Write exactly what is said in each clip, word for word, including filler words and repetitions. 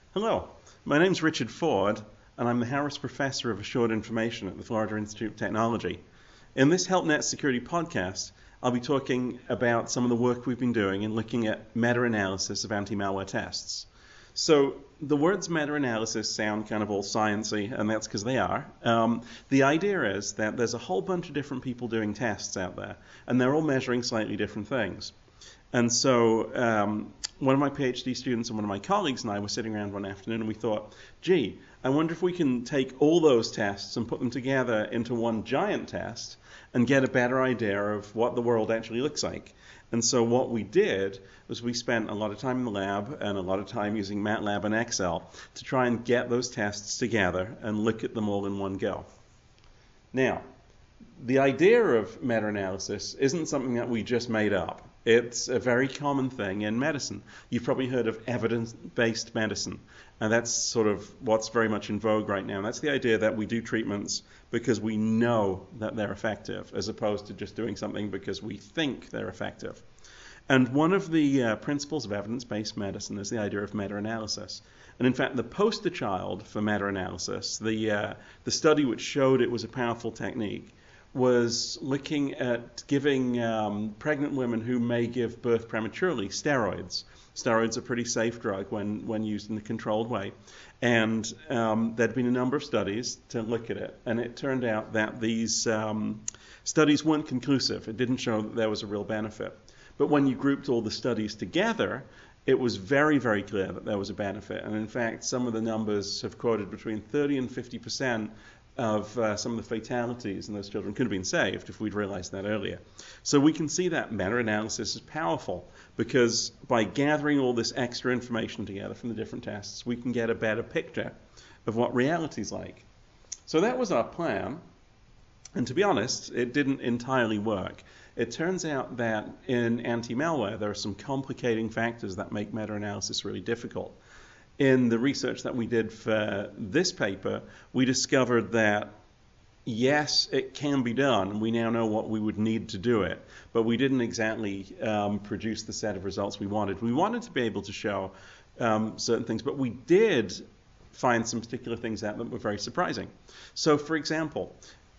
Hello, my name's Richard Ford, and I'm the Harris Professor of Assured Information at the Florida Institute of Technology. In this HelpNet Security podcast, I'll be talking about some of the work we've been doing in looking at meta-analysis of anti-malware tests. So the words meta-analysis sound kind of all sciencey, and that's because they are. Um, the idea is that there's a whole bunch of different people doing tests out there, and they're all measuring slightly different things. And so um, one of my PhD students and one of my colleagues and I were sitting around one afternoon and we thought, gee, I wonder if we can take all those tests and put them together into one giant test and get a better idea of what the world actually looks like. And so what we did was we spent a lot of time in the lab and a lot of time using MATLAB and Excel to try and get those tests together and look at them all in one go. Now, the idea of meta-analysis isn't something that we just made up. It's a very common thing in medicine. You've probably heard of evidence-based medicine, and that's sort of what's very much in vogue right now. And that's the idea that we do treatments because we know that they're effective, as opposed to just doing something because we think they're effective. And one of the uh, principles of evidence-based medicine is the idea of meta-analysis. And in fact, the poster child for meta-analysis, the, uh, the study which showed it was a powerful technique, was looking at giving um, pregnant women who may give birth prematurely steroids. Steroids are a pretty safe drug when, when used in a controlled way. And um, there'd been a number of studies to look at it. And it turned out that these um, studies weren't conclusive. It didn't show that there was a real benefit. But when you grouped all the studies together, it was very, very clear that there was a benefit. And in fact, some of the numbers have quoted between thirty and fifty percent of uh, some of the fatalities in those children could have been saved if we'd realized that earlier. So we can see that meta-analysis is powerful because by gathering all this extra information together from the different tests, we can get a better picture of what reality's like. So that was our plan, and to be honest, it didn't entirely work. It turns out that in anti-malware, there are some complicating factors that make meta-analysis really difficult. In the research that we did for this paper, we discovered that, yes, it can be done. We now know what we would need to do it, but we didn't exactly um, produce the set of results we wanted. We wanted to be able to show um, certain things, but we did find some particular things out that were very surprising. So, for example,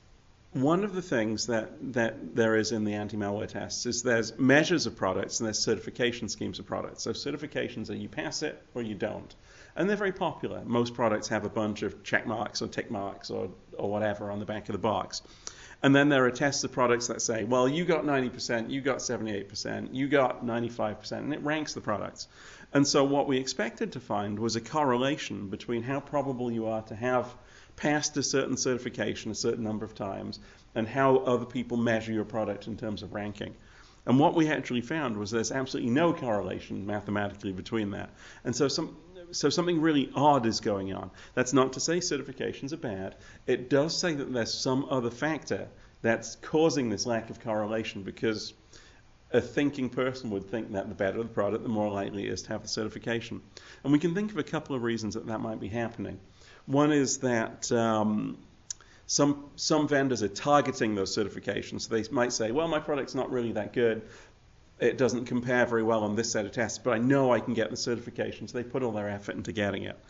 one of the things that, that there is in the anti-malware tests is there's measures of products and there's certification schemes of products. So certifications are you pass it or you don't. And they're very popular. Most products have a bunch of check marks or tick marks or, or whatever on the back of the box. And then there are tests of products that say, well, you got ninety percent, you got seventy-eight percent, you got ninety-five percent, and it ranks the products. And so what we expected to find was a correlation between how probable you are to have passed a certain certification a certain number of times and how other people measure your product in terms of ranking. And what we actually found was there's absolutely no correlation mathematically between that. And so some so something really odd is going on. That's not to say certifications are bad. It does say that there's some other factor that's causing this lack of correlation, because a thinking person would think that the better the product, the more likely it is to have the certification. And we can think of a couple of reasons that that might be happening. One is that um, some some vendors are targeting those certifications. So they might say, well, my product's not really that good. It doesn't compare very well on this set of tests, but I know I can get the certification. So they put all their effort into getting it,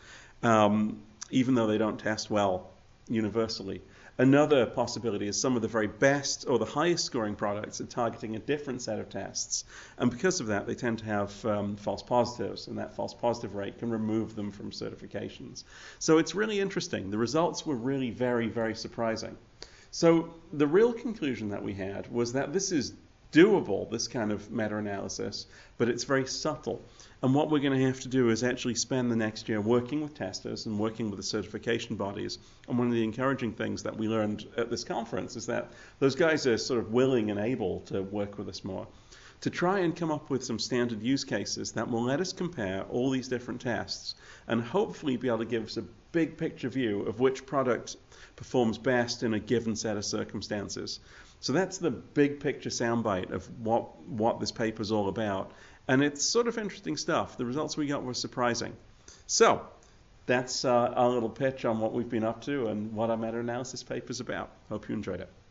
um, even though they don't test well universally. Another possibility is some of the very best or the highest scoring products are targeting a different set of tests. And because of that, they tend to have um, false positives, and that false positive rate can remove them from certifications. So it's really interesting. The results were really very, very surprising. So the real conclusion that we had was that this is doable, this kind of meta-analysis, but it's very subtle. And what we're going to have to do is actually spend the next year working with testers and working with the certification bodies. And one of the encouraging things that we learned at this conference is that those guys are sort of willing and able to work with us more, to try and come up with some standard use cases that will let us compare all these different tests and hopefully be able to give us a big picture view of which product performs best in a given set of circumstances. So that's the big picture soundbite of what, what this paper is all about. And it's sort of interesting stuff. The results we got were surprising. So that's uh, our little pitch on what we've been up to and what our meta-analysis paper is about. Hope you enjoyed it.